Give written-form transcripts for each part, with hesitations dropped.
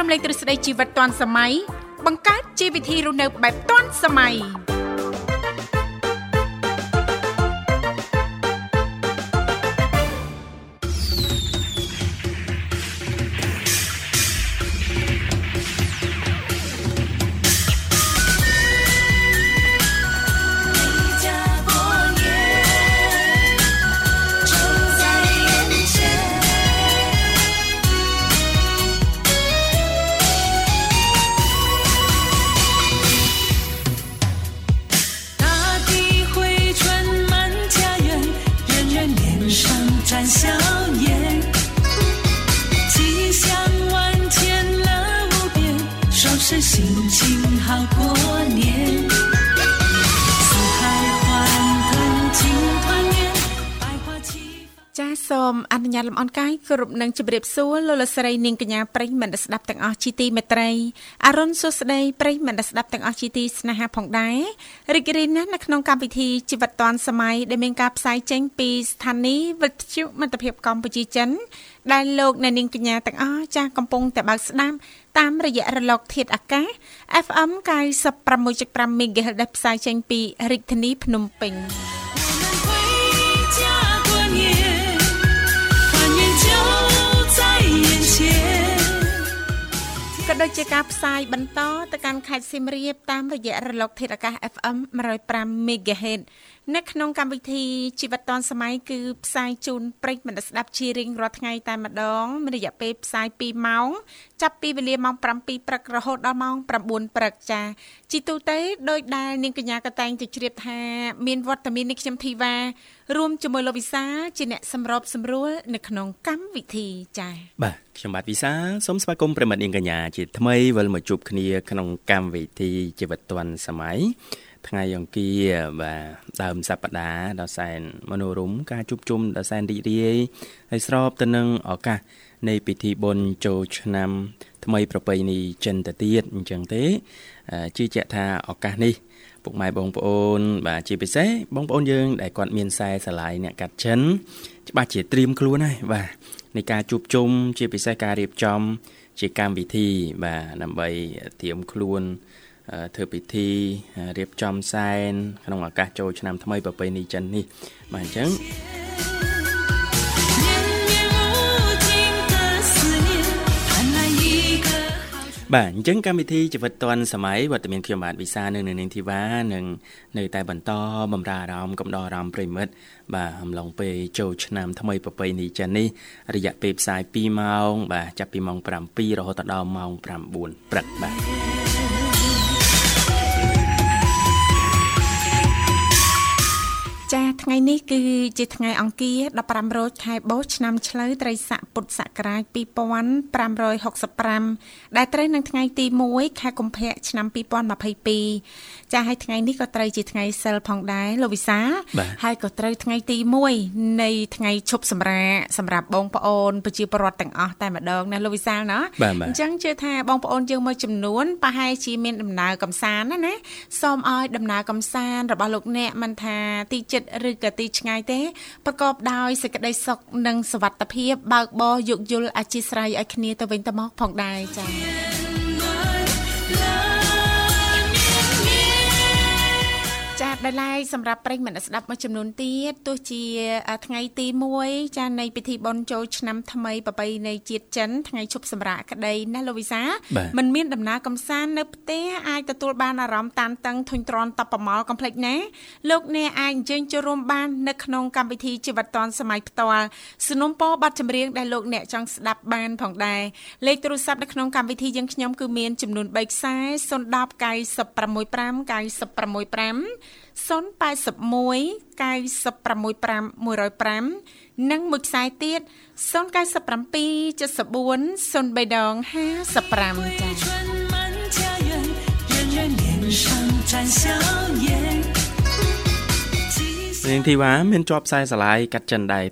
រំលែកទ្រឹស្ដីជីវិតទាន់សម័យបង្កើតជីវវិធីរស់នៅបែបទាន់សម័យសូមអនុញ្ញាតលំអរកាយគ្រប់នឹងជម្រាបសួរលោកលោកស្រីនាងកញ្ញាប្រិយមិត្តស្ដាប់ទាំងអស់ជាទីមេត្រីអរុនសុស្ដីប្រិយមិត្តស្ដាប់ទាំងអស់ជាទីស្នេហាផងដែររីករាយណាស់នៅក្នុងកម្មវិធីជីវិតឌွန်សម័យដែលមានការផ្សាយចេញពីស្ថានីយ៍វិទ្យុមិត្តភាពកម្ពុជាចិនដែលលោកអ្នកនាងកញ្ញាទាំងអស់ចាស់កំពុងតែបើកស្ដាប់តាមរយៈរលកធាតុអាកាស FM 96.5 MHz ដែលផ្សាយចេញពីរាជធានីភ្នំពេញក៏ដូចជាការផ្សាយបន្តទៅកាន់ខេត្តសៀមរាបតាមរយៈរលកធាតុអាកាស FM 105 MHz នៅក្នុងកម្មវិធីជីវិតឌွန်សម័យគឺផ្សាយជូនប្រិយមិត្តស្ដាប់ជារៀងរាល់ថ្ងៃតែម្ដងមានរយៈពេលផ្សាយ2ម៉ោងចាប់ពីវេលាម៉ោង7ព្រឹករហូតដល់ម៉ោង9ព្រឹកចាជីទូទៅដោយដែលនាងកញ្ញាក៏តែងតែជ្រាបថាមានវត្តមាននេះខ្ញុំធីវ៉ារួមជាមួយលោកវិសាជាអ្នកសម្របសម្រួលនៅក្នុងកម្មវិធីចាបាទខ្ញុំបាទវិសាសូមស្វាគមន៍ប្រិយមិត្តនាងកញ្ញាជាថ្មីវិលមកជួបគ្នាក្នុងកម្មវិធីជីវិតឌွန်សម័យថ្ងៃអង្គារបាទដើមសប្តាហ៍ដល់សែនមនោរម្យការជួបជុំដល់សែនរីករាយហើយស្របទៅនឹងឱកាសនៃពិធីបុណ្យចូលឆ្នាំថ្មីប្រពៃណីចិនទៅទៀតអញ្ចឹងទេជឿជាក់ថាឱកាសនេះពុកម៉ែបងប្អូនបាទជាពិសេសបងប្អូនយើងដែលគាត់មានខ្សែស្រឡាយអ្នកកាត់ចិនច្បាស់ជាត្រៀមខ្លួនហើយបាទនៃការជួបជុំជាពិសេសការរៀបចំជាកម្មវិធីបាទដើម្បីត្រៀមខ្លួនធ្វើពិធីរៀបចំសែនក្នុងឱកាសចូលឆ្នាំថ្មីប្រពៃណីចិននេះបាទអញ្ចឹងបាទអញ្ចឹងកម្មវិធីជីវិតឌွန်សម័យវត្តមានខ្ញុំបាទវិសានៅនាងធីវ៉ានឹងនៅតែបន្តបម្រើអារម្មណ៍កំដរអារម្មណ៍ប្រិមិត្តបាទអំឡុងពេលចូលឆ្នាំថ្មីប្រពៃណីចិននេះរយៈពេលផ្សាយ2ម៉ោងបាទចាប់ពីម៉ោង7រហូតដល់ម៉ោង9ព្រឹកបាទចាថ្ងៃនេះគឺជាថ្ងៃអង្គារ15រោចខែបោះឆ្នាំឆ្លូវត្រីស័កពុទ្ធសករាជ2565ដែលត្រូវនឹងថ្ងៃទី1ខែកុម្ភៈឆ្នាំ2022ចាហើយថ្ងៃនេះក៏ត្រូវជាថ្ងៃសិលផងដែរលោកវិសាហើយក៏ត្រូវថ្ងៃទី1នៃថ្ងៃឈប់សម្រាកសម្រាប់បងប្អូនប្រជាពលរដ្ឋទាំងអស់តែម្ដងណាលោកវិសាណាអញ្ចឹងជឿថាបងប្អូនយើងមួយចំនួនប្រហែលជាមានដំណើរកម្សាន្តណាសូមឲ្យដំណើរកម្សាន្តរបស់លោកអ្នកមិនថាទីចិត្តឬក៏ទីឆ្ងាយទេប្រកបដោយសេចក្តីសុខនិងសុវត្ថិភាពបើកបរយោគយល់អធ្យាស្រ័យឲ្យគ្នាទៅវិញទៅមកផងដែរចា៎ចា៎ដែលឡែកសម្រាប់ប្រិយមិត្តស្ដាប់មួយចំនួនទៀតទោះជាថ្ងៃទី1ចា៎នៃពិធីបុណ្យចូលឆ្នាំថ្មីប្រពៃណីជាតិចិនថ្ងៃឈប់សម្រាកក្តីណាលោកវិសាមិនមានដំណើរកម្សាន្តនៅផ្ទះអាចទទួលបានអារម្មណ៍តានតឹងធុញទ្រាន់តបប្រមល់កុំភ្លេចណាលោកអ្នកអាចអញ្ជើញចូលរួមបាននៅក្នុងកម្មវិធីជីវិតឌွန်សម័យផ្ទាល់สนុំពរប័ណ្ណចម្រៀងដែលលោកអ្នកចង់ស្ដាប់បានផងដែរលេខទូរស័ព្ទនៅក្នុងកម្មវិធីយើងខ្ញុំគឺមានចំនួន3ខ្សែ010 965 081 965 105និងមួយខ្សែទៀត097 74 0355ចា៎នាងធីវ៉ាមានជាប់ខ្សែស្រឡាយកាត់ចិនដែរទេ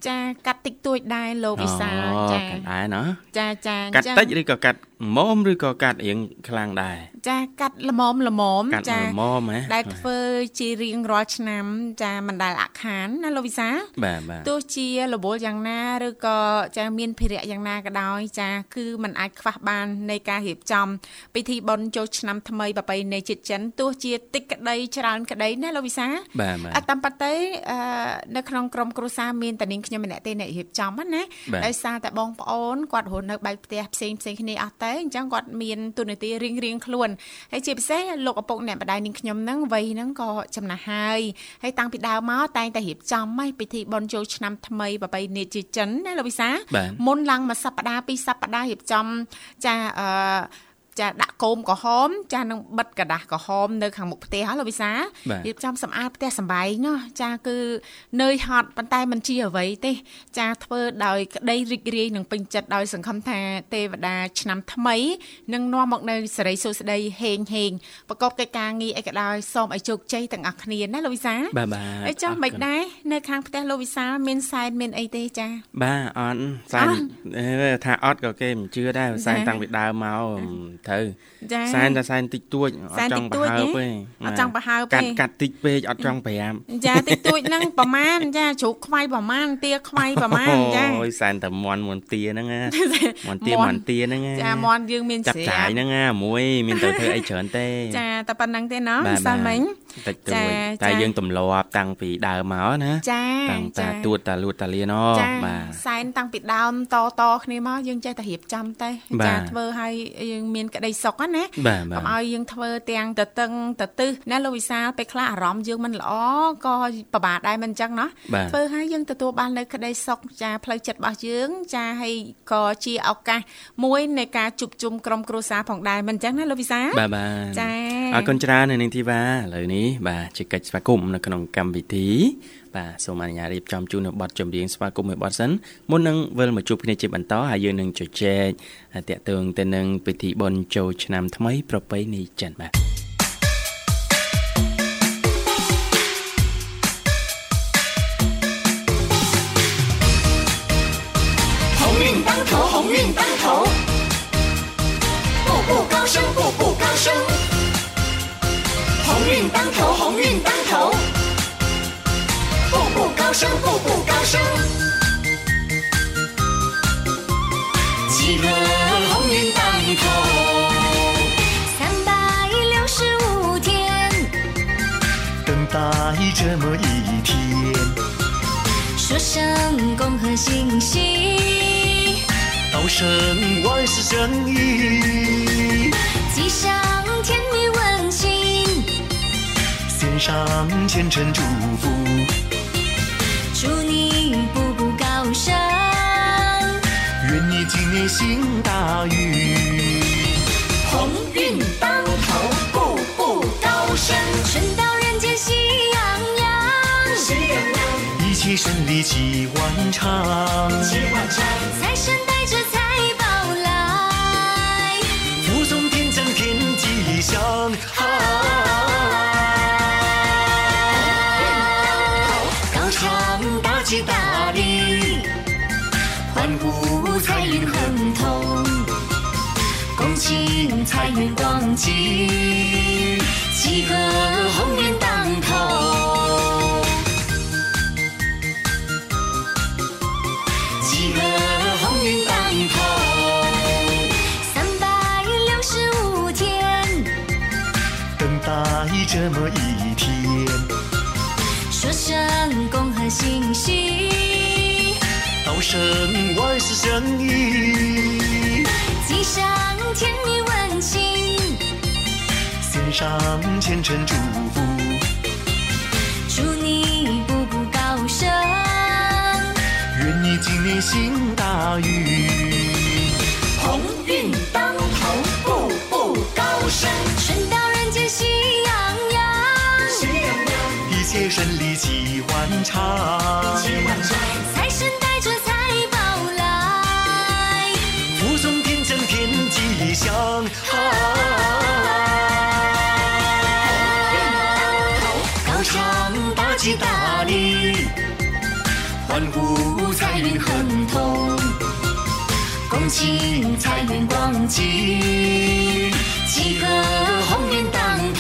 ចាកាត់តិចតួចដែរលោកវិសាលចាកាត់ដែរណាចាកាត់តិចឬក៏កាត់មុំឬក៏កាត់រៀងខ្លាំងដែរចាកាត់ល្មមចាល្មមហ៎ដែលធ្វើជារៀងរាល់ឆ្នាំចាមិនដែលអាក់ខានណាលោកវិសាលបាទទោះជារវល់យ៉ាងណាឬក៏ចាមានភារៈយ៉ាងណាក៏ដោយចាគឺมันអាចខ្វះបាននៃការរៀបចំពិធីបុណ្យចូលឆ្នាំថ្មីប្រពៃណីជាតិចិនទោះជាតិចក្តីច្រើនក្តីណាលោកវិសាលតាមពិតទៅនៅក្នុងក្រុមគ្រួសារមានតែនាងខ្ញុំម្នាក់ទេអ្នករៀបចំណាដោយសារតែបងប្អូនគាត់រស់នៅបែបផ្ទះផ្សេងគ្នាអស់តែអញ្ចឹងគាត់មានទូនាទីរៀងខ្លួនហើយជាពិសេសលោកឪពុកអ្នកម្ដាយនាងខ្ញុំហ្នឹងវ័យហ្នឹងក៏ចំណាស់ហើយតាំងពីដើមមកតែងតែរៀបចំឲ្យពិធីបុណ្យចូលឆ្នាំថ្មីប្រពៃណីជាតិចិនណាលោកវិសាមុនឡើងមួយសប្តាហ៍ពីរសប្តាហ៍រៀបចំចាចាដាក់គោមក្រហមចានឹងបិទกระดาษក្រហមនៅខាងមុខផ្ទះលោកវិសារៀបចំសម្អាតផ្ទះសម្បែងណោះចាគឺនឿយហត់ប៉ុន្តែមិនជាអ្វីទេចាធ្វើដោយក្តីរីករាយនិងពេញចិត្តដោយសង្ឃឹមថាទេវតាឆ្នាំថ្មីនឹងនាំមកនៅសិរីសួស្តីហេងប្រកបកិច្ចការងារអីក៏ដោយសូមឲ្យជោគជ័យទាំងអស់គ្នាណាលោកវិសាបាទហើយចុះមិនដែរនៅខាងផ្ទះលោកវិសាមានសែនមានអីទេចាបាទអត់សែនថាអត់ក៏គេមិនជឿដែរសែនតាំងពីដើមមកត្រូវសែនតែសែនតិចតួចអត់ចង់ប្រហើបទេអត់ចង់ប្រហើបទេកាត់តិចពេកអត់ចង់5 ចាតិចតួចហ្នឹងប្រមាណចាជ្រូកខ្វៃប្រមាណទាខ្វៃប្រមាណចាអូយសែនតែមន់ទាហ្នឹងណាមន់ទាហ្នឹងចាមន់យើងមានស្រាចាយហ្នឹងណាមួយមានទៅធ្វើអីច្រើនទេចាតែប៉ុណ្្នឹងទេណោះសាលមិញតិចតួចតែយើងទម្លាប់តាំងពីដើមមកណាតាំងតាទួតតាលួតតាលាណបាទសែនតាំងពីដើមតគ្នាមកយើងចេះតែរៀបចំតែចាធ្វើឲ្យយើងមានក្តីសុខណាកុំឲ្យយើងធ្វើទាំងតតឹងតទឹះណាលោកវិសាលពេលខ្លះអារម្មណ៍យើងមិនល្អក៏ពិបាកដែរមិនអញ្ចឹងណាធ្វើឲ្យយើងទទួលបាននៅក្តីសុខចាផ្លូវចិត្តរបស់យើងចាហើយក៏ជាឱកាសមួយនៃការជួបជុំក្រុមគ្រួសារផងដែរមិនអញ្ចឹងណាលោកវិសាលបាទចាអរគុណច្រើននៅនាងធីវ៉ាឥឡូវនេះបាទជាកិច្ចស្វាគមន៍នៅក្នុងកម្មវិធីបាទសូមអនុញ្ញាតរៀបចំជូននៅបទចម្រៀងស្វាគមន៍មួយបទសិនមុននឹងវិលមកជួបគ្នាជាបន្តហើយយើងនឹងជជែកតាក់ទងទៅនឹងពិធីបុណ្យចូលឆ្នាំថ្មីប្រពៃណីចិនបាទ鸿运当头步步高升步步高升鸿运当头鸿运当头步步高升步步高升喜乐鸿运当头 365天等待这么一天说声恭贺新禧道声万事胜意吉祥甜蜜温馨献上虔诚祝福祝你步步高升愿你今年行大运鸿运当头步步高升顺到人间喜洋洋喜洋洋一切顺利齐万长财神带着财宝来福送天降天吉祥高唱大吉大利欢呼财运亨通恭请财源广进喜贺鸿运当头喜贺鸿运当头 365天等待这么一天说声恭贺新禧道声万事胜意吉祥甜蜜温馨献上虔诚祝福祝你步步高升愿你今年行大运鸿运当头步步高升顺到人间喜洋洋喜洋洋一切顺利齐万长财神带着财宝来福送天降天吉祥高唱大吉大利欢呼彩云亨通，恭请财源广进，吉贺鸿运当头。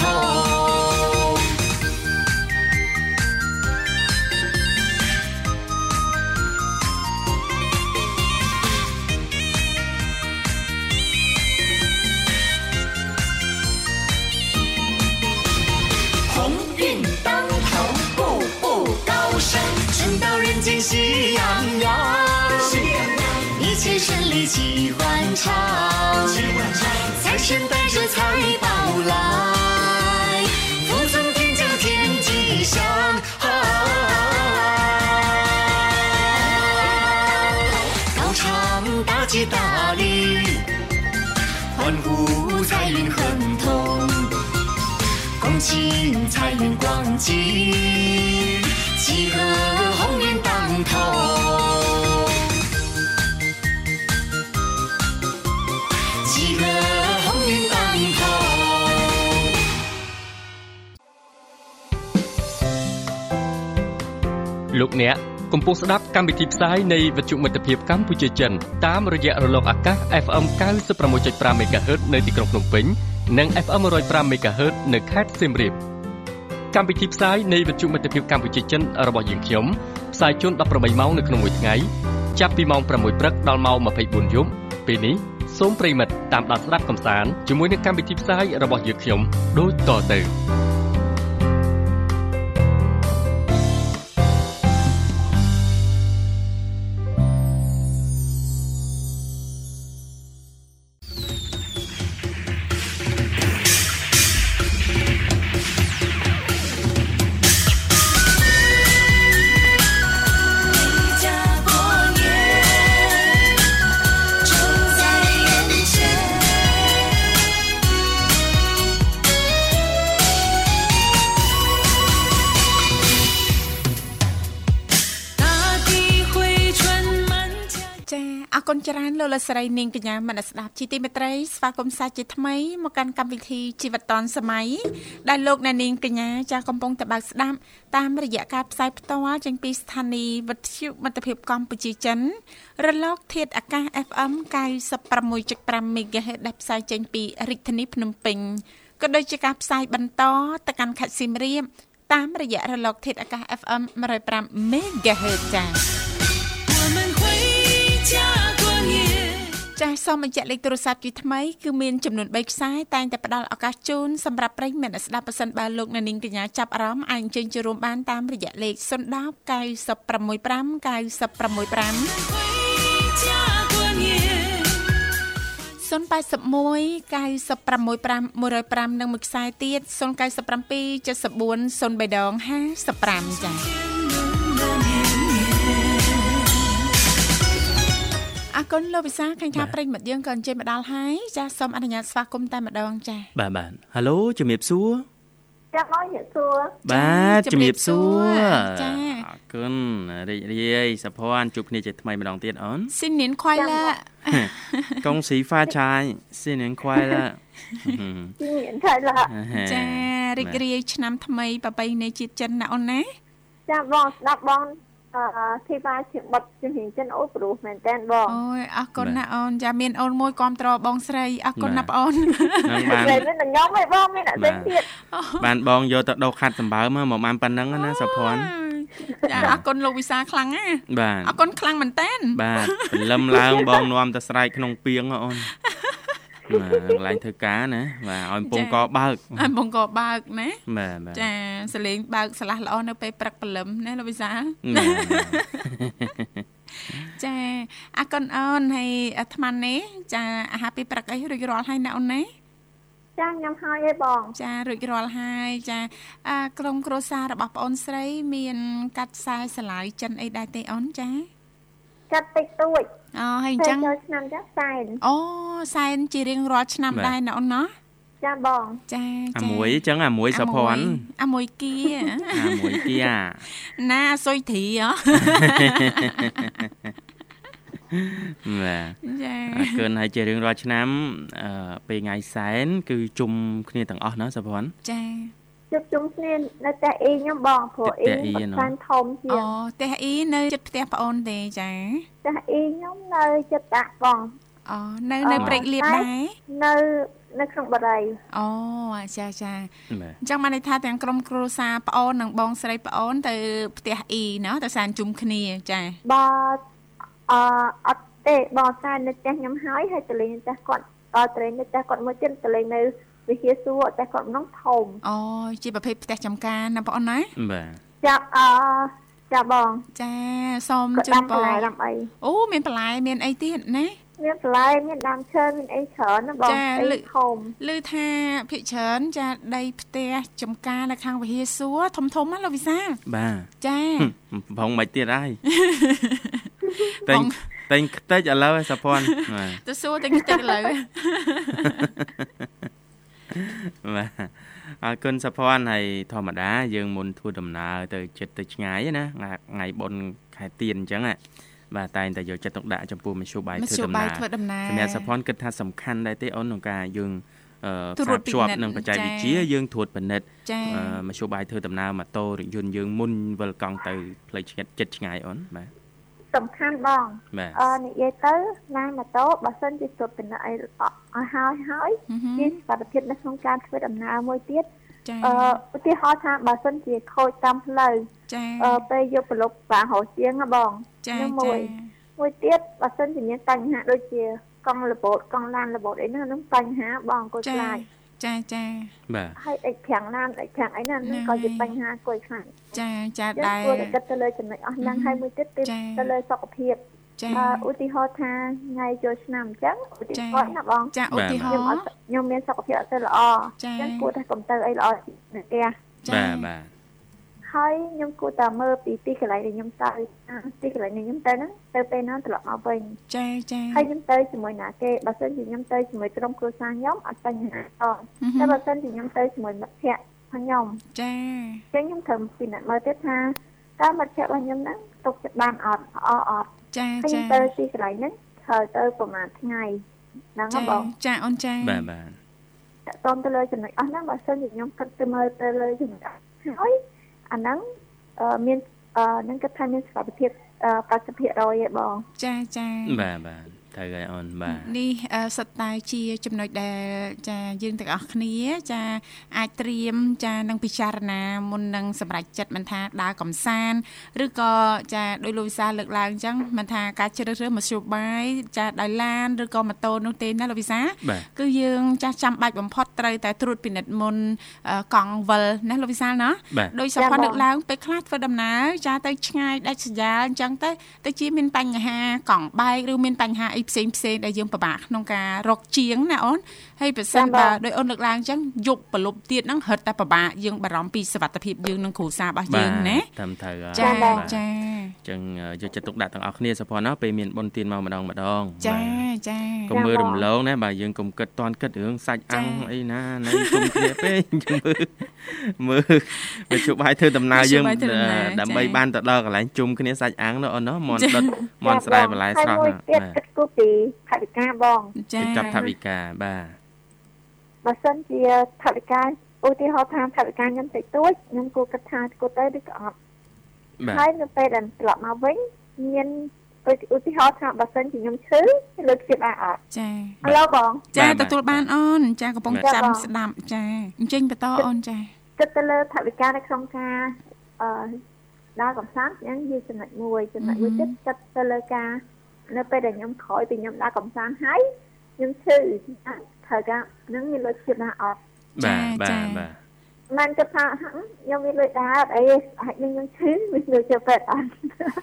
喜洋洋，一切顺利齐欢唱，财神带着财宝来，福从天降天吉祥。高唱大吉大利，欢呼财运亨通，恭请财源广进，吉贺鸿运当头，吉贺鸿运当头。 លោកអ្នកកំពុងស្ដាប់កម្មវិធីផ្សាយនៃវិទ្យុមិត្តភាពកម្ពុជាចិនតាមរយៈរលកអាកាស FM 96.5 MHz នៅទីក្រុងភ្នំពេញនិង FM 105 MHz នៅខេត្តសៀមរាបកម្មវិធីផ្សាយនៃវិទ្យុមិត្តភាពកម្ពុជាចិនរបស់យើងខ្ញុំផ្សាយជូន18ម៉ោងនៅក្នុងមួយថ្ងៃចាប់ពីម៉ោង6ព្រឹកដល់ម៉ោង24យប់ពេលនេះសូមប្រិយមិត្តតាមដានស្ដាប់កម្សាន្តជាមួយនឹងកម្មវិធីផ្សាយរបស់យើងខ្ញុំដូចតទៅច្រើនលោកលស្រីនាងកញ្ញាមនស្ដាប់ជីទីមេត្រីស្វាគមន៍សាជាថ្មីមកកាន់កម្មវិធីជីវិតឌុនសម័យដែលលោកអ្នកនាងកញ្ញាចាស់កំពុងតបស្ដាប់តាមរយៈការផ្សាយផ្ទាល់ចេញពីស្ថានីយ៍វិទ្យុមិត្តភាពកម្ពុជាចិនរលកធាតុអាកាស FM 96.5 MHz ដែលផ្សាយចេញពីរាជធានីភ្នំពេញក៏ដូចជាការផ្សាយបន្តទៅកាន់ខេត្តសៀមរាបតាមរយៈរលកធាតុអាកាស FM 105 MHz ចាសសូមបញ្ជាក់លេខទូរស័ព្ទជាថ្មីគឺមានចំនួន3ខ្សែតែងតែផ្ដល់ឱកាសជូនសម្រាប់ប្រិយមិត្តស្ដាប់ប្រសិនបើលោកអ្នកនាងកញ្ញាចាប់អារម្មណ៍អាចអញ្ជើញចូលរួមបានតាមរយៈលេខ010 965 និងមួយខ្សែទៀត097 74 0355ចាអរគុណលោកវិសាខាញ់ថាប្រិយមិត្តយើងក៏អញ្ជើញមកដល់ហើយចាសសូមអនុញ្ញាតស្វាគមន៍តែម្ដងចាបាទហៅឡូជំរាបសួរចាបងជំរាបសួរបាទជំរាបសួរចាអរគុណរីករាយសុភ័ណ្ឌជួបគ្នាជាថ្មីម្ដងទៀតអូនស៊ីនៀនខ្វៃឡាកងស៊ីហ្វាឆាយស៊ីនៀនខ្វៃឡាស៊ីនៀនខ្វៃឡាចារីករាយឆ្នាំថ្មីប្រពៃណីជាតិចិនណាអូនណាចាបងស្ដាប់បងធីបាជាបត់ជំនាញចិនអូព្រោះមែនតើបងអូយអរគុណណាអូនចាមានអូនមួយគាំទ្របងស្រីអរគុណណាបងអូនបានស្រីមានតែខ្ញុំឯងបងមានអ្នកផ្សេងទៀតបានបងយកទៅដោខាត់សម្បើមមកបានប៉ុណ្ណឹងណាសុភ័ណ្ឌចាអរគុណលោកវិសាខ្លាំងណាបាទអរគុណខ្លាំងមែនតើបាទព្រលឹមឡើងបងនាំទៅស្រែកក្នុងពីងអូនកន្លែងធ្វើការណាបាទឲ្យពងកបើកឲ្យពងកបើកណាបាទចាសលេងបើកស្លាស់ល្អនៅពេលព្រឹកព្រលឹមណាលោកវិសាចាអរគុណអូនហើយអាត្មានេះចាអាហារពេលព្រឹកអីរួចរាល់ហើយណាអូនណាចាញ៉ាំហើយឯងបងចារួចរាល់ហើយចាក្រុមគ្រួសាររបស់ប្អូនស្រីមានកាត់ខ្សែស្រឡាយចិនអីដែរទេអូនចាកាត់តិចតួចអូហើយអញ្ចឹងឆ្នាំចាសែនអូសែនជារៀងរាល់ឆ្នាំដែរណាអូនណាចាបងចាអាមួយអញ្ចឹងអាមួយសុភ័ណ្ឌអាមួយគៀអាមួយគៀណាសុយទ្រីហ៎បាទចាអរគុណហើយជារៀងរាល់ឆ្នាំពេលថ្ងៃសែនគឺជុំគ្នាទាំងអស់ណាសុភ័ណ្ឌចាចជួបជុំគ្នានៅផ្ទះអ៊ីខ្ញុំបងព្រោះអ៊ីគាត់ខាងធំជាងផ្ទះអ៊ីនៅជិតផ្ទះប្អូនទេចាផ្ទះអ៊ីខ្ញុំនៅជិតតាក់បងនៅព្រែកលៀបដែរនៅក្នុងបារីចាអញ្ចឹងបានន័យថាទាំងក្រុមគ្រួសារប្អូននិងបងស្រីប្អូនទៅផ្ទះអ៊ីណាទៅសែនជុំគ្នាចាបាទអត់ទេបងតែនៅផ្ទះខ្ញុំហើយទៅលេងផ្ទះគាត់ត្រេងនៅផ្ទះគាត់មួយទៀតទៅលេងនៅវិហារសួរផ្ទះគាត់ក្នុងធំជាប្រភេទផ្ទះចំការណាបងអូនណាបាទចាបងចាសូមជូនបងមានបន្លែមានអីទៀតណាមានបន្លែមានដើមឈើមានអីច្រើនណាបងអីធំឮថាភិកច្រើនចាដីផ្ទះចំការនៅខាងវិហារសួរធំណាលោកវិសាបាទចាបងមិនទៀតហើយតែងខ្ទេចឥឡូវសុភ័ណ្ឌទៅសួរតែងខ្ទេចឥឡូវបាទអរគុណសុភ័ណ្ឌហើយធម្មតាយើងមុនធ្វើដំណើរទៅចិត្តទៅឆ្ងាយណាថ្ងៃបុណ្យខែទៀនអញ្ចឹងបាទតែងតែយកចិត្តទុកដាក់ចំពោះមធ្យោបាយធ្វើដំណើរសម្រាប់សុភ័ណ្ឌគិតថាសំខាន់ដែរទេអូនក្នុងការយើងផ្សារភ្ជាប់នឹងបច្ចេកវិទ្យាយើងត្រួតពិនិត្យមធ្យោបាយធ្វើដំណើរម៉ូតូរថយន្តយើងមុនវិលកង់ទៅផ្លូវចិត្តឆ្ងាយអូនបាទសំខាន់បងនិយាយទៅណាម៉ូតូបើសិនជាត្រួតពិនិត្យឲ្យហើយមានសុខភាពនៅក្នុងការធ្វើដំណើរមួយទៀតឧទាហរណ៍ថាបើសិនជាខូចតាមផ្លូវពេលយកប្រឡប់បាហោជាងណាបងមួយទៀតបើសិនជាមានបញ្ហាដូចជាកង់របូតកង់ឡានរបូតអីហ្នឹងបញ្ហាបងគួរខ្លាចចាបាទហើយអីប្រាំងឡានអីប្រាំងអីហ្នឹងក៏ជាបញ្ហាគួរខ្លាចចាដែរគួរតែគិតទៅលើចំណុចអស់ហ្នឹងហើយមួយទៀតទៅលើសុខភាពឧទាហរណ៍ថាថ្ងៃចូលឆ្នាំអញ្ចឹងឧទាហរណ៍ណាបងចាឧទាហរណ៍ខ្ញុំមានសុខភាពអត់ទៅល្អអញ្ចឹងគួរតែកុំទៅអីល្អនៅផ្ទះបាទហើយខ្ញុំគួរតែមើលពីទីកន្លែងដែលខ្ញុំទៅទីកន្លែងនេះខ្ញុំទៅហ្នឹងទៅពេលណាត្រឡប់មកវិញចាហើយខ្ញុំទៅជាមួយណាគេបើសិនជាខ្ញុំទៅជាមួយក្រុមគ្រួសារខ្ញុំអត់បញ្ហាតែបើសិនជាខ្ញុំទៅជាមួយមិត្តភក្តិខ្ញុំចាអញ្ចឹងខ្ញុំត្រូវពិនិត្យមើលទៀតថាតើមិត្តភក្តិរបស់ខ្ញុំហ្នឹងទុកចិត្តបានអត់អត់ចាខ្ញុំទៅទីកន្លែងហ្នឹងត្រូវទៅប្រហែលថ្ងៃហ្នឹងហ៎បងចាអូនចាបាទតើតទៅលើចំណុចអស់ហ្នឹងបើសិនជាខ្ញុំគិតទៅមើលទៅលើចំណុចហើយអាហ្នឹងមាននឹងគិតថាមានសុខភាព80%ឯងបងចាបាទត្រូវហើយអូនបាទនេះសិតតែជាចំណុចដែលចាយើងទាំងអស់គ្នាចាអាចត្រៀមចានឹងពិចារណាមុននឹងសម្រេចចិត្តមិនថាដើរកំសាន្តឬក៏ចាដោយលោកវិសាលើកឡើងអញ្ចឹងមិនថាការជ្រើសរើសមធ្យោបាយចាដោយឡានឬក៏ម៉ូតូនោះទេណាលោកវិសាគឺយើងចាស់ចាំបាច់បំផុតត្រូវតែត្រួតពិនិត្យមុនកង់វិលណាលោកវិសាណាដោយសភ័ណ្ឌលើកឡើងពេលខ្លះធ្វើដំណើរចាទៅឆ្ងាយដាច់ស្រយាលអញ្ចឹងទៅជាមានបញ្ហាកង់បែកឬមានបញ្ហាអីផ្សេងដែលយើងពិបាកក្នុងការរកជាងណាអូនហើយប្រសិនបើដោយអូនលើកឡើងអញ្ចឹងយកប្រលប់ទៀតហ្នឹងហិតតែពិបាកយើងបារម្ភពីសុវត្ថិភាពយើងនិងគ្រួសាររបស់យើងណាតាមត្រូវចាអញ្ចឹងយកចិត្តទុកដាក់ទាំងអស់គ្នាសុភ័ណ្ឌណាពេលមានបុណ្យទានមកម្ដងចាកុំមើលរំលងណាបើយើងកុំគិតតន់គិតរឿងសាច់អាំងអីណានៅជុំគ្នាពេកមើលវាជួបឲ្យធ្វើដំណើរយើងដើម្បីបានទៅដល់កន្លែងជុំគ្នាសាច់អាំងនោះអូនណាមន់ដុតមន់ស្រែបន្លែស្រស់ណាគិតគូពីថវិកាបងចាប់ថវិកាបាទបើសិនជាថវិកាឧទាហរណ៍ថាថវិកាខ្ញុំតិចតួចខ្ញុំគួរគិតថាគួរទៅឬក៏អត់ហើយនៅពេលដែលត្រឡប់មកវិញមានឧទាហរណ៍ថាបើសិនជាខ្ញុំឈឺលើកជាបានអត់ចាឥឡូវបងចាទទួលបានអូនចាកំពុងចាំស្ដាប់ចាអញ្ចឹងបន្តអូនចាគិតទៅលើថវិកានៅក្នុងការដើរកំសាន្តអញ្ចឹងជាចំណុចមួយទៀតគិតទៅលើការនៅពេលដែលខ្ញុំក្រោយពីខ្ញុំដើរកំសាន្តហើយខ្ញុំឈឺត្រូវការនឹងមានលុយជិះណាអត់បាទមិនគិតថាខ្ញុំមានលុយដើរអត់អីអាចនឹងខ្ញុំឈឺមានលុយជិះពេទ្យអត់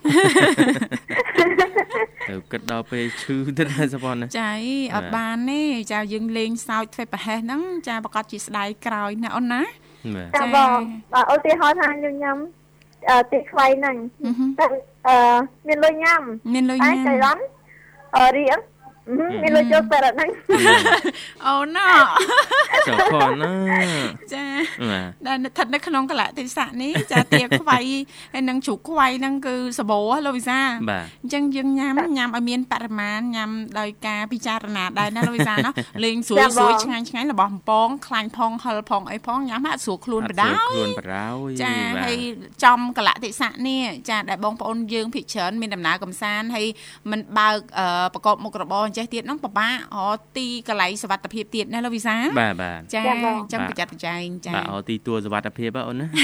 ទៅគិតដល់ពេលឈឺទៅហើយសុភ័ណ្ឌណាចាអត់បានទេចាយើងលេងសើចធ្វើប្រហែសហ្នឹងចាប្រកាសជាស្ដាយក្រោយណាអូនណាចាបងឧទាហរណ៍ថាខ្ញុំញ៉ាំទីខ្វៃហ្នឹងតែមានលុយញ៉ាំតែចៃរ៉ាន់រៀងមានលុយចូលពេលហ្នឹងអូណូសុខណាចាដែលស្ថិតនៅក្នុងកលៈទេសៈនេះចាទាខ្វៃហើយនឹងជ្រូកខ្វៃហ្នឹងគឺសបោលោកវិសាអញ្ចឹងយើងញ៉ាំឲ្យមានបរិមាណញ៉ាំដោយការពិចារណាដែរណាលោកវិសាណាលេងស្រួយឆ្ងាញ់របស់បំពងខ្លាញ់ផងហិលផងអីផងញ៉ាំហាក់ស្រួលខ្លួនបដ ចាហើយចំកលៈទេសៈនេះចាដែលបងប្អូនយើងភិកច្រើនមានដំណើរកំសាន្តហើយមិនបើកប្រកបមុខរបរអញ្ចេះទៀតហ្នឹងពិបាករទីកន្លែងសុវត្ថិភាពទៀតណាលោកវិសាបាទចាអញ្ចឹងប្រយ័ត្នប្រយែងចាបាទទីទួលសុវត្ថិភាពអូនណា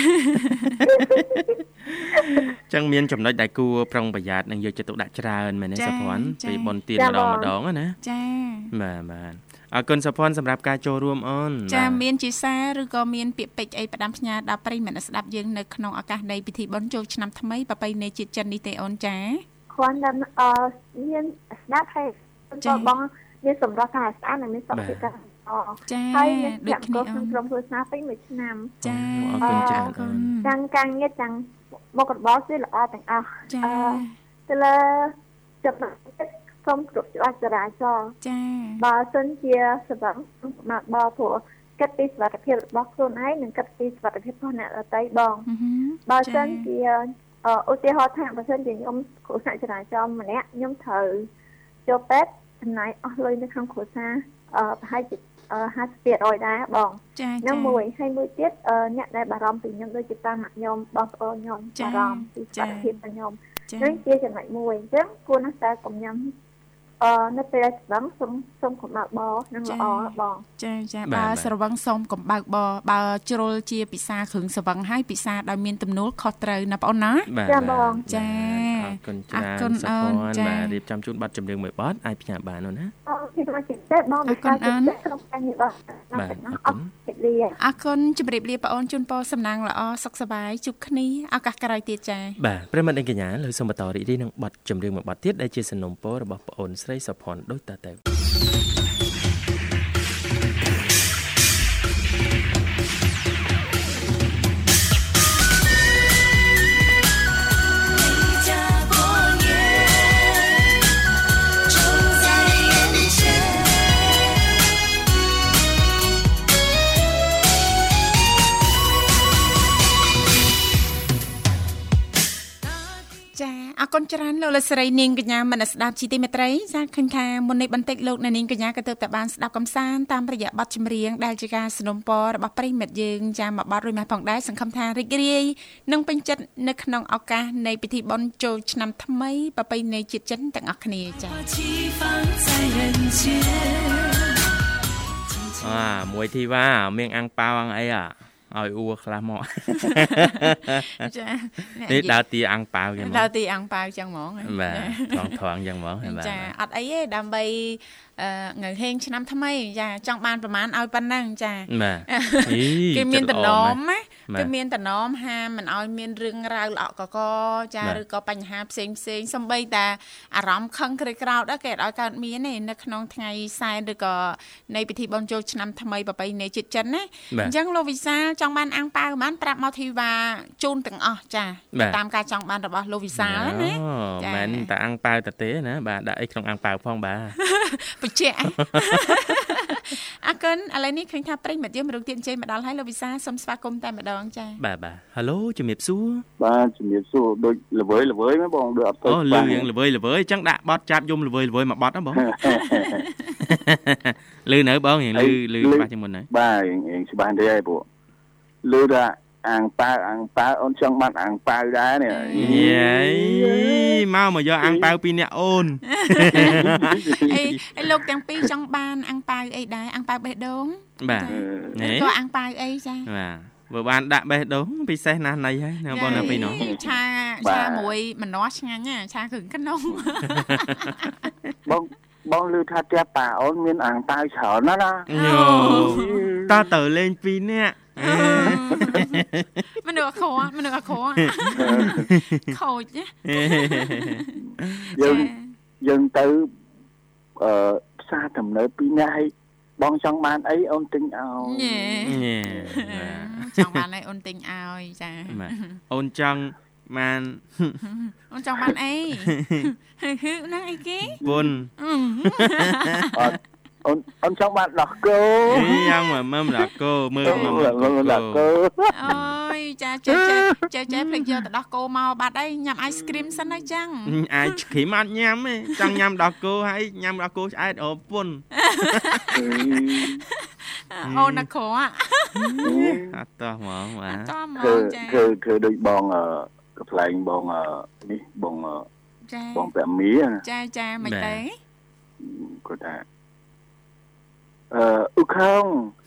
ចឹងមានចំណុចដែលគួរប្រុងប្រយ័ត្ននិងយកចិត្តទុកដាក់ច្រើនមែនទេសុភ័ណ្ឌពីបុណ្យទានម្ដងណាចាបាទអរគុណសុភ័ណ្ឌសម្រាប់ការចូលរួមអូនចាមានជាសារឬក៏មានពាក្យពេចន៍អីផ្ដាំផ្ញើដល់ប្រិយមិត្តស្ដាប់យើងនៅក្នុងឱកាសនៃពិធីបុណ្យចូលឆ្នាំថ្មីប្រពៃណីជាតិចិននេះទេអូនចាគ្រាន់តែមានស្ដាប់ហើយបងមានសម្រាប់ការស្អាតនិងមានសុខភាពការចាហើយដូចគ្នាក្នុងក្រុមគ្រួសារពេញមួយឆ្នាំចាអរគុណច្រើនទាំងការងារទាំងមុខរបរគឺល្អទាំងអស់ចាទៅលើចំណុចសូមគ្រប់ច្បាប់ចរាចរណ៍ចាបើសិនជាសម្រាប់មកបព្រោះគិតពីសុខភាពរបស់ខ្លួនឯងនិងគិតពីសុខភាពរបស់អ្នកដទៃបងបើសិនជាឧទាហរណ៍ថាបើសិនជាខ្ញុំគ្រូសាស្ត្រចរាចរណ៍ម្នាក់ខ្ញុំត្រូវចូលពេទ្យចំណាយអស់លុយនៅក្នុងគ្រួសារប្រហែលជា50% ដែរបងហ្នឹងមួយហើយមួយទៀតអ្នកដែលបារម្ភពីខ្ញុំដូចជាតាមខ្ញុំបងប្អូនខ្ញុំបារម្ភពីសុខភាពរបស់ខ្ញុំនឹងជាចំណុចមួយអញ្ចឹងគួរណាស់តែកុំញ៉ាំនៅពេលស្វឹងសូមកុំបើកបរនឹងល្អបងចាបើស្រវឹងសូមកុំបើកបរបើជ្រុលជាពិសាគ្រឿងស្រវឹងហើយពិសាដោយមានទំនួលខុសត្រូវណាបងណាចាបងចាអរគុណសុភ័ណ្ឌបាទរៀបចំជូនប័ណ្ណចម្រៀងមួយប័ណ្ណអាចផ្ញើបាននោះណាពីមកជិះទេបងអរគុណអូនក្នុងការងារបងបាទអរគុណជម្រាបលាបងអូនជូនពរសំណាងល្អសុខសប្បាយជួបគ្នាឱកាសក្រោយទៀតចាបាទប្រិមត្តកញ្ញាលើសូមបន្តរីករាយនឹងប័ណ្ណចម្រៀងមួយប័ណ្ណទៀតដែលជាសំណូមពររបស់បងអូនស្រីសុភ័ណ្ឌដូចតទៅអរគុណច្រើនលោកលោកស្រីនាងកញ្ញាមនស្ដាប់ជីទីមេត្រីចាឃើញថាមុននេះបន្តិចលោកនាងកញ្ញាក៏ទើបតែបានស្ដាប់កំសាន្តតាមរយៈបទចម្រៀងដែលជាការสนับสนุนរបស់ប្រិមិត្តយើងចាមកបទរួចមកផងដែរសង្ឃឹមថារីករាយនិងពេញចិត្តនៅក្នុងឱកាសនៃពិធីបុណ្យចូលឆ្នាំថ្មីប្រពៃណីជាតិចិនទាំងអស់គ្នាចាមួយធីវ៉ាមៀងអាំងប៉ាវអីឲ្យអ៊ូខ្លះមកចានេះដើរទីអាំងប៉ាវចឹងដើរទីអាំងប៉ាវចឹងហ្មងបាទថងចឹងហ្មងបាទចាអត់អីទេដើម្បីងើហេងឆ្នាំថ្មីចាចង់បានប្រមាណឲ្យប៉ុណ្ណឹងចាបាទគេមានតំណមណាគេមានតំណមហាមិនឲ្យមានរឿងរ៉ាវល្អកកចាឬក៏បញ្ហាផ្សេងសំបីតាអារម្មណ៍ខឹងក្រេកក្រោធដែរគេអត់ឲ្យកើតមានទេនៅក្នុងថ្ងៃសែនឬក៏នៃពិធីបុណ្យចូលឆ្នាំថ្មីប្រពៃណីជាតិចិនណាអញ្ចឹងលោកវិសាលចង់បានអាំងប៉ាវបានប្រាប់មកធីវ៉ាជូនទាំងអស់ចាតាមការចង់បានរបស់លោកវិសាលណាចាមិនតែអាំងប៉ាវទេណាបាទដាក់អីក្នុងអាំងប៉ាវផងបាទបញ្ជាក់អរគុណឥឡូវនេះឃើញថាប្រិយមិត្តយើងមរុងទៀតអញ្ជើញមកដល់ហើយលោកវិសាសូមស្វាគមន៍តែម្ដងចាបាទហៅឡូជំរាបសួរបាទជំរាបសួរដូចល្វើយហ្មងបងដូចអត់ទៅលឺរឿងល្វើយអញ្ចឹងដាក់បត់ចាប់យំល្វើយមកបត់ណាបងលឺនៅបងរៀងលឺច្បាស់ជាងមុនហើយបាទរៀងច្បាស់ទេហើយពួកលឺថាអាំងប៉ាវអូនចង់បានអាំងប៉ាវដែរនេះយេមកយកអាំងប៉ាវពីអ្នកអូនអីលោកទាំងពីរចង់បានអាំងប៉ាវអីដែរអាំងប៉ាវបេះដូងបាទនេះក៏អាំងប៉ាវអីចាបាទបើបានដាក់បេះដូងពិសេសណាស់ណៃហើយណាបងនៅពីនោះឆាមួយម្នាស់ឆ្ងាញ់ណាឆាគ្រឿងក្នុងបងលឺថាផ្ទះប៉ាអូនមានអាំងប៉ាវច្រើនណាតើទៅលេងពីរនាក់មនុស្សអក្រក់ខូចយើងទៅផ្សារទំនើបពីរនាក់ហើយបងចង់បានអីអូនទិញឲ្យចង់បានអីអូនទិញឲ្យចាអូនចង់បានអូនចង់បានអីហ្នឹងអីគេពុនអូនចង់បានដោះគោយ៉ាងមើលដោះគោមើលដោះគោអូយចាចេះភ្លេចយកទៅដោះគោមកបាត់អីញ៉ាំអាយស្គ្រីមសិនហើយចឹងអាយស្គ្រីមអត់ញ៉ាំទេចង់ញ៉ាំដោះគោហើយញ៉ាំដោះគោឆ្អែតអូពុនអូនណាក្រអត់តោះហ្មងបាទចាគឺដូចបងកផ្លែងបងនេះបងចាបងប្រាំមីចាមិនទេគាត់ថាឧខំ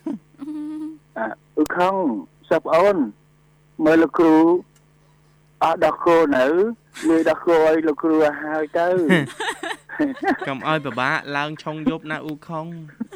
សាប់អូនមើលលោកគ្រូអត់ដោះគោនៅលុយដោះគោឲ្យលោកគ្រូឲ្យហើយទៅកុំឲ្យពិបាកឡើងឆុងយប់ណាឧខំ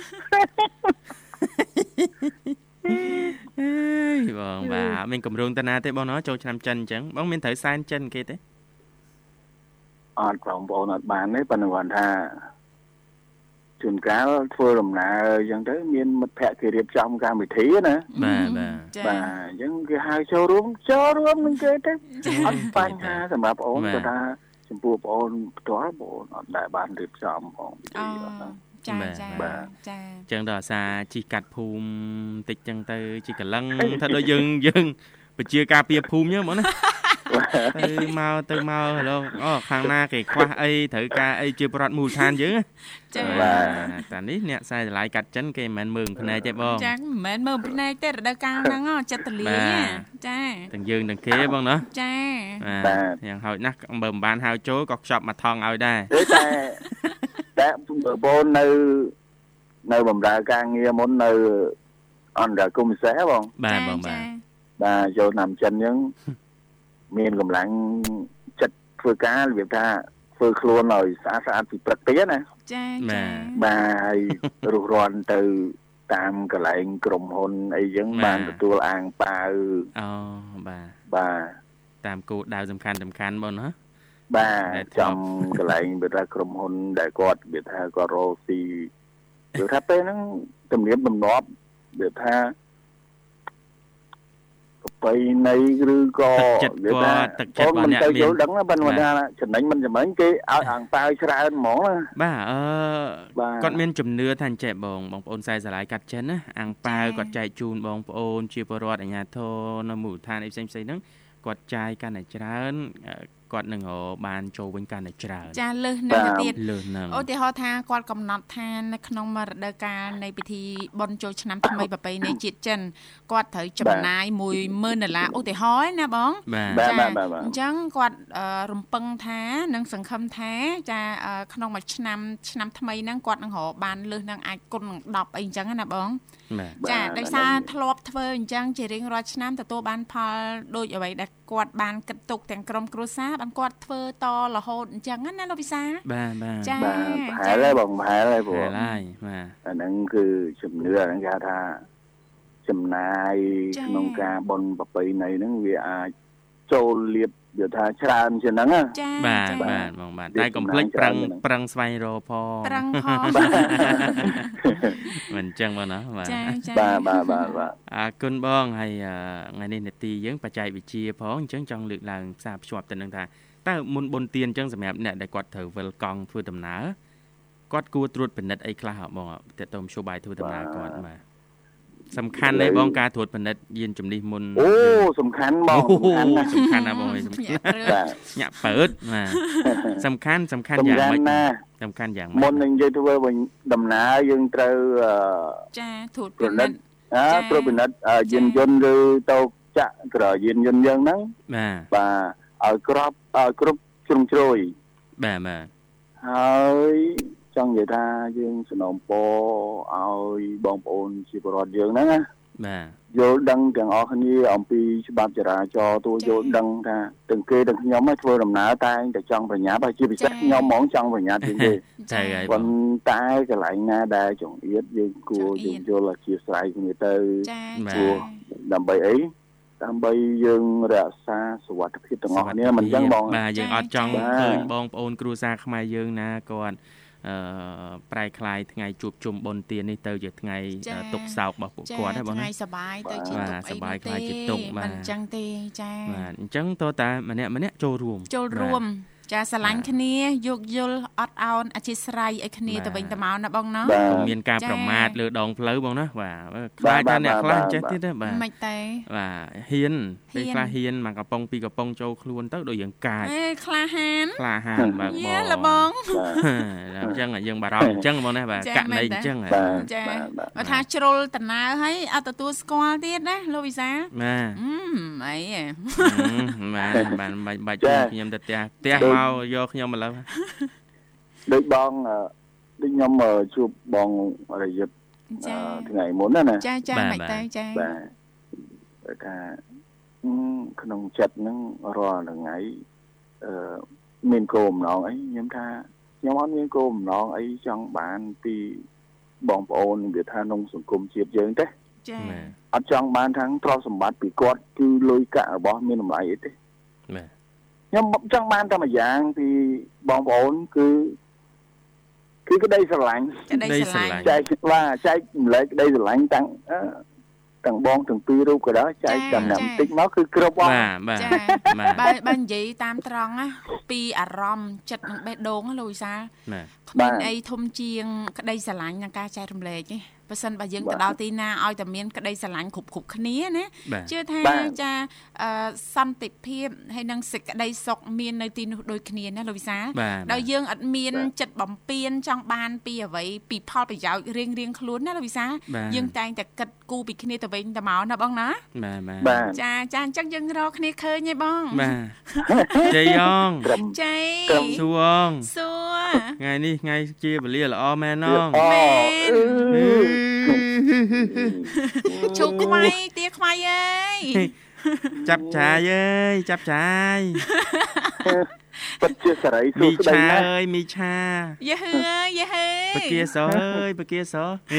បងបាទមានកម្រងតាណាទេបងណោះចូលឆ្នាំចិនអញ្ចឹងបងមានត្រូវសែនចិនគេទេអត់បងប្អូនអត់បានទេប៉ុន្តែគាត់ថាជួនកាលធ្វើដំណើរអញ្ចឹងទៅមានមិត្តភ័ក្តិគេរៀបចំកម្មវិធីណាបាទអញ្ចឹងគេហៅចូលរួមនឹងគេទៅអត់បញ្ហាសម្រាប់បងអូនគាត់ថាចំពោះបងអូនផ្ទាល់បងអូនអត់ដែលបានរៀបចំផងពិធីអត់ចាចឹងដល់អាសាជីកាត់ភូមិតិចចឹងទៅជីកលឹងថាដូចយើងពជាការពារភូមិចឹងហ្មងណាទៅមកអូខាងណាគេខ្វះអីត្រូវការអីជាប្រដ្ឋមូលដ្ឋានយើងចាតានេះអ្នកខ្សែតម្លៃកាត់ចិនគេមិនមែនមើលភ្នែកទេបងចាមិនមែនមើលភ្នែកទេរដូវកាលហ្នឹងចិត្តទលាចាទាំងយើងទាំងគេបងណាចាយ៉ាងហោចណាស់បើមិនបានហៅចូលក៏ខ្ចប់មកថងឲ្យដែរតែបងនៅបម្រើការងារមុននៅអន្តរកម្មពិសេសបងបាទបងបាទចូលតាមចិនអញ្ចឹងមានកម្លាំងចិត្តធ្វើការរបៀបថាធ្វើខ្លួនឲ្យស្អាតពីព្រឹកទៀតណាចាបាទហើយរុះរាន់ទៅតាមកន្លែងក្រុមហ៊ុនអីចឹងបានទទួលអាងប៉ាវអូបាទតាមគោលដៅសំខាន់បងណាបាទចំកន្លែងវាថាក្រុមហ៊ុនដែលគាត់វាថាគាត់រកស៊ីវាថាពេលហ្នឹងទំនៀមទម្លាប់វាថាប្រពៃណីឬក៏វាថាទឹកចិត្តរបស់អ្នកមានយល់ដឹងណាប៉ុន្តែថាចំណេញមិនចំណេញគេឲ្យអាំងប៉ាវច្រើនហ្មងណាបាទគាត់មានជំនឿថាអញ្ចេះបងប្អូនខ្សែស្រឡាយកាត់ចិនណាអាំងប៉ាវគាត់ចែកជូនបងប្អូនជាពលរដ្ឋអាជ្ញាធរនៅមូលដ្ឋានអីផ្សេងៗហ្នឹងគាត់ចាយកាន់តែច្រើនគាត់នឹងបានចូលវិញកាន់តែច្រើនចាលើសនឹងទៀតលើសនឹងឧទាហរណ៍ថាគាត់កំណត់ថានៅក្នុងរដូវកាលនៃពិធីបុណ្យចូលឆ្នាំថ្មីប្រពៃណីជាតិចិនគាត់ត្រូវចំណាយ$10,000ឧទាហរណ៍ណាបងអញ្ចឹងគាត់រំពឹងថានឹងសង្ឃឹមថាចាក្នុងមួយឆ្នាំថ្មីហ្នឹងគាត់នឹងរកបានលើសនឹងអាចគុណនឹង10អីអញ្ចឹងណាបងចាដោយសារធ្លាប់ធ្វើអញ្ចឹងជារៀងរាល់ឆ្នាំទទួលបានផលដូចអ្វីដែលគាត់បានគិតទុកទាំងក្រុមគ្រួសារបានគាត់ធ្វើតរហូតអញ្ចឹងណាលោកវិសាបាទចាប្រហែលហើយបងប្រហែលហើយព្រោះហើយបាទអាហ្នឹងគឺជំនឿហ្នឹងគេថាចំណាយក្នុងការបុណ្យប្រពៃណីហ្នឹងវាអាចចូលលៀបវាថាច្រើនជាងហ្នឹងបាទបងបាទតែកុំភ្លេចប្រឹងស្វែងរកផងប្រឹងផងមិនអញ្ចឹងបងណាបាទអរគុណបងហើយថ្ងៃនេះនេតិយើងបច្ចេកវិទ្យាផងអញ្ចឹងចង់លើកឡើងផ្សារភ្ជាប់ទៅនឹងថាតើមុនបុណ្យទានអញ្ចឹងសម្រាប់អ្នកដែលគាត់ត្រូវវិលកង់ធ្វើដំណើរគាត់គួរត្រួតពិនិត្យអីខ្លះបងតើតើមជ្ឈបាយធ្វើដំណើរគាត់បាទសំខាន់ទេបងការត្រួតពិនិត្យយានជំនិះមុនអូសំខាន់បងសំខាន់ណាបងញាក់ពើតបាទសំខាន់យ៉ាងម៉េចសំខាន់យ៉ាងម៉េចមុននឹងយើងធ្វើដំណើរយើងត្រូវចាត្រួតពិនិត្យត្រួតពិនិត្យយានយន្តឬតូបចាក់ក្រយានយន្តយើងហ្នឹងបាទឲ្យគ្រប់ជ្រុងជ្រោយបាទហើយចង់និយាយថាយើងសំណូមពរឲ្យបងប្អូនជាពលរដ្ឋយើងហ្នឹងណាបាទយល់ដឹងទាំងអស់គ្នាអំពីច្បាប់ចរាចរណ៍យល់ដឹងថាទាំងគេទាំងខ្ញុំឲ្យធ្វើដំណើរតែតែចង់ប្រញាប់ហើយជាពិសេសខ្ញុំហ្មងចង់ប្រញាប់ជាងគេចាហើយប៉ុន្តែកន្លែងណាដែលចង្អៀតយើងគួរយល់អធិស្ឋានគ្នាទៅព្រោះដើម្បីអីដើម្បីយើងរក្សាសុវត្ថិភាពទាំងអស់គ្នាមិនចឹងបងបាទយើងអត់ចង់ឃើញបងប្អូនគ្រួសារខ្មែរយើងណាគាត់ប្រែคล้ายថ្ងៃជួបជុំបុណ្យទាននេះទៅជាថ្ងៃទុកសោករបស់ពួកគាត់ហ្នឹងបងណាថ្ងៃសប្បាយទៅជាទុកអីសប្បាយខ្លាចជាទុកបាទអញ្ចឹងទេចាបាទអញ្ចឹងតើតាម្នាក់ចូលរួមចាស្រឡាញ់គ្នាយោគយល់អត់ឱនអធិស្ឋានឲ្យគ្នាទៅវិញទៅមកណាបងណាមានការប្រមាថលើដងផ្លូវបងណាបាទខ្លាចថាអ្នកខ្លះចេះទៀតបាទមិនទេបាទហ៊ានពេលខ្លះហ៊ានមកកំប៉ុងពីកំប៉ុងចូលខ្លួនទៅដូចយើងកាចក្លាហានបាទបងយ៉ាលបងអញ្ចឹងយើងបារម្ភអញ្ចឹងបងណាបាទករណីអញ្ចឹងចាបើថាជ្រុលតំណើរឲ្យអត់ទទួលស្គាល់ទៀតណាលោកវិសាបាទអីបាទបាច់ខ្ញុំទៅផ្ទះមកយកខ្ញុំឥឡូវដូចបងដូចខ្ញុំជួបបងរយិតថ្ងៃមុនណាចាមិនទេចាបាទថាក្នុងចិត្តហ្នឹងរាល់ថ្ងៃមានគោលបំណងអីខ្ញុំថាខ្ញុំអត់មានគោលបំណងអីចង់បានពីបងប្អូនវាថាក្នុងសង្គមជាតិយើងទេចាអត់ចង់បានទាំងទ្រព្យសម្បត្តិពីគាត់គឺលុយកាក់របស់មានតម្លៃអីទេបាទខ្ញុំចង់បានតែមួយយ៉ាងពីបងប្អូនគឺក្តីស្រឡាញ់ចែកចម្លែកក្តីស្រឡាញ់ទាំងបងទាំងពីររូបក៏ដោយចែកចំណែកបន្តិចមកគឺគ្រប់បងបាទបើនិយាយតាមត្រង់ណាពីអារម្មណ៍ចិត្តនឹងបេះដូងលោកវិសាលគ្មានអីធំជាងក្តីស្រឡាញ់និងការចែករំលែកទេបើសិនបើយើងទៅដល់ទីណាឲ្យតែមានក្តីស្រឡាញ់គ្រប់គ្នាណាជឿថាចាសន្តិភាពហើយនិងសេចក្តីសុខមាននៅទីនោះដូចគ្នាណាលោកវិសាលដោយយើងអត់មានចិត្តបំពេញចង់បានពីអ្វីពីផលប្រយោជន៍រៀងខ្លួនណាលោកវិសាលយើងតែងតែគិតគូរពីគ្នាទៅវិញទៅមកណាបងណាបាទចាអញ្ចឹងយើងរកគ្នាឃើញទេបងបាទជ័យយ៉ងជ័យសួងថ្ងៃនេះថ្ងៃជាវេលាល្អមែនណងជូខ្វៃទាខ្វៃអើយចាប់ចាយអើយចាប់ចាយពិតជាសេរីសួស្ដីណាស់មីឆាយេហឺបកាសអើយបកាស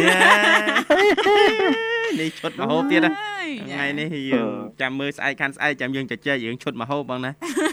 នេះឈុតមហូបទៀតថ្ងៃនេះយើងចាំមើលស្អែកខាន់ស្អែកចាំយើងជជែករឿងឈុតមហូបបងណា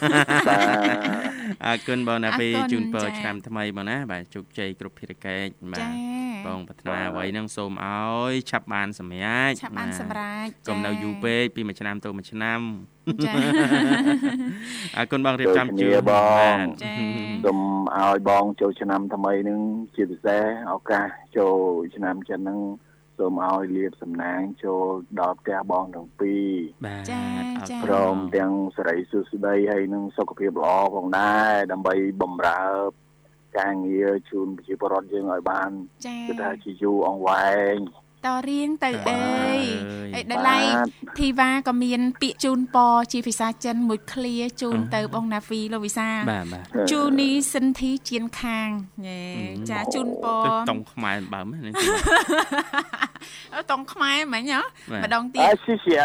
អរគុណបងណាពេលជូនពរឆ្នាំថ្មីបងណាបាទជោគជ័យគ្រប់ភារកិច្ចបាទបងប្រាថ្នាអ្វីហ្នឹងសូមឲ្យឆាប់បានសម្រេចកុំនៅយូរពេកពីមួយឆ្នាំទៅមួយឆ្នាំចាអរគុណបងរៀបចំជូនបងសូមឲ្យបងចូលឆ្នាំថ្មីហ្នឹងជាពិសេសឱកាសចូលឆ្នាំចិនហ្នឹងសូមឲ្យលាភសំណាងចូលដល់ផ្ទះបងទាំងពីរបាទព្រមទាំងសេរីសុខស្ដីហើយនឹងសុខភាពល្អផងដែរដើម្បីបម្រើការងារជូនប្រជាពលរដ្ឋយើងឲ្យបានគឺថាជាយូរអង្វែងតរៀងទៅអីដល់ឡៃធីវ៉ាក៏មានពាក្យជូនពរជាភាសាចិនមួយឃ្លាជូនទៅបងណាហ្វីលោកវិសាជូនីសិនធីជៀនខាងចាជូនពរតុងខ្មែរបើមហ្នឹងតុងខ្មែរហ្មងម្ដងទៀតស៊ីសៀ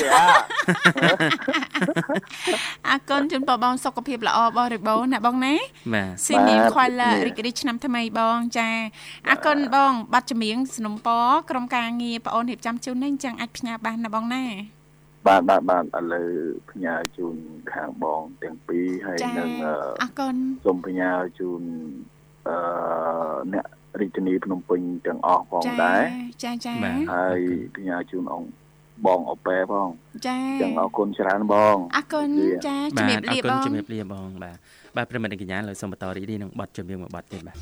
អរគុណជូនពរបងសុខភាពល្អបរិបូរណ៍ណាបងណាស៊ីនីខ្វល់រីករាយឆ្នាំថ្មីបងចាអរគុណបងបាត់ចម្រៀងสนុំពរក្រុមការងារប្អូនរៀបចំជូននេះអញ្ចឹងអាចផ្ញើបានណាបងណាបាទឥឡូវផ្ញើជូនខាងបងទាំងពីរហើយនឹងអរគុណសូមផ្ញើជូនអ្នករាជធានីភ្នំពេញទាំងអស់ផងដែរចាហើយផ្ញើជូនបងអូប៉ែផងចាចឹងអរគុណច្រើនបងអរគុណចាជំរាបលាបងជំរាបលាបងបាទប្រិមត្តកញ្ញាលើសូមបន្តរីករាយនឹងបទចម្រៀងមួយបទទៀតបាទ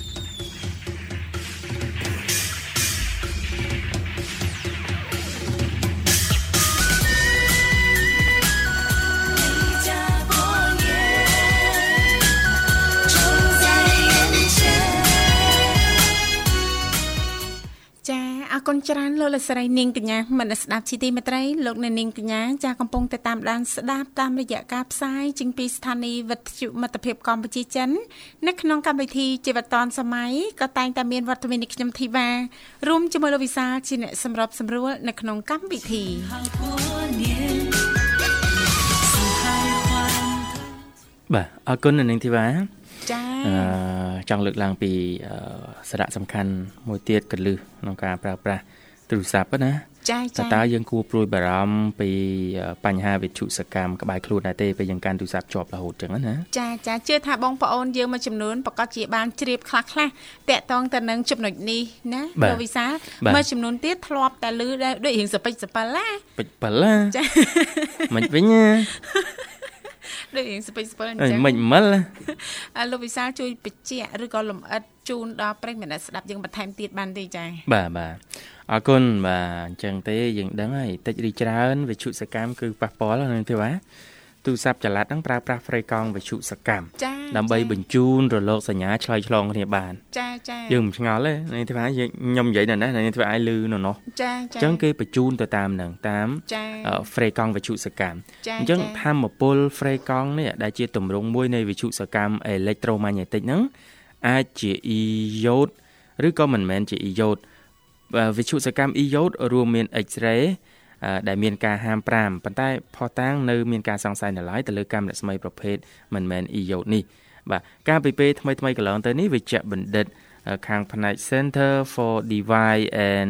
អរគុណច្រើនលោកលស្រីនាងកញ្ញាមនស្ដាប់ជីទីមេត្រីលោកនាងកញ្ញាចាកំពុងតែតាមដានស្ដាប់តាមរយៈការផ្សាយចេញពីស្ថានីយ៍វិទ្យុមិត្តភាពកម្ពុជាចិននៅក្នុងកម្មវិធីជីវិតឌွန်សម័យក៏តែងតែមានវត្តមាននេះខ្ញុំធីវ៉ារួមជាមួយលោកវិសាជាអ្នកសម្របសម្រួលនៅក្នុងកម្មវិធីបាទអរគុណនាងធីវ៉ាចាចង់លើកឡើងពីសារៈសំខាន់មួយទៀតកលឹះក្នុងការប្រើប្រាស់ទូរស័ព្ទណាតើយើងគួរព្រួយបារម្ភពីបញ្ហាវិទ្យុសកម្មក្បែរខ្លួនដែរទេពេលយើងកាន់ទូរស័ព្ទជាប់រហូតចឹងណាចាជឿថាបងប្អូនយើងមួយចំនួនប្រកាសជាបានជ្រាបខ្លះតាក់ទងទៅនឹងចំណុចនេះណាលោកវិសាលមួយចំនួនទៀតធ្លាប់តែឮដូចរៀងសពេចសពិលណាចាមិនវិញណាដូចរៀងសពេចសពិលអញ្ចឹងមិនមិលលោកវិសាលជួយបញ្ជាក់ឬក៏លម្អិតជូនដល់ប្រិយមិត្តស្ដាប់យើងបន្ថែមទៀតបានទេចាបាទអរគុណបាទអញ្ចឹងទេយើងដឹងហើយតិចឬច្រើនវិទ្យុសកម្មគឺប៉ះពាល់ហ្នឹងទេបាទទូរស័ព្ទចល័តហ្នឹងប្រើប្រាស់ហ្វ្រេកង់វិទ្យុសកម្មដើម្បីបញ្ជូនរលកសញ្ញាឆ្លើយឆ្លងគ្នាបានចាយើងមិនឆ្ងល់ទេនេះទេបាទខ្ញុំនិយាយនៅនេះធ្វើឲ្យលឺនៅនោះចាអញ្ចឹងគេបញ្ជូនទៅតាមហ្នឹងតាមហ្វ្រេកង់វិទ្យុសកម្មអញ្ចឹងធម្មពលហ្វ្រេកង់នេះដែលជាទម្រង់មួយនៃវិទ្យុសកម្មអេឡិចត្រូម៉ាញ៉េទិកហ្នឹងអាចជាអ៊ីយ៉ូតឬក៏មិនមែនជាអ៊ីយ៉ូតវិទ្យុសកម្មអ៊ីយ៉ូតរួមមាន X-ray ដែលមានការហាម5ប៉ុន្តែផុសតាំងនៅមានការសង្ស័យនៅឡើយទៅលើកាំរស្មីប្រភេទមិនមែនអ៊ីយ៉ូតនេះបាទការពីពេលថ្មីកន្លងទៅនេះវិជ្ជបណ្ឌិតខាងផ្នែក Center for Device and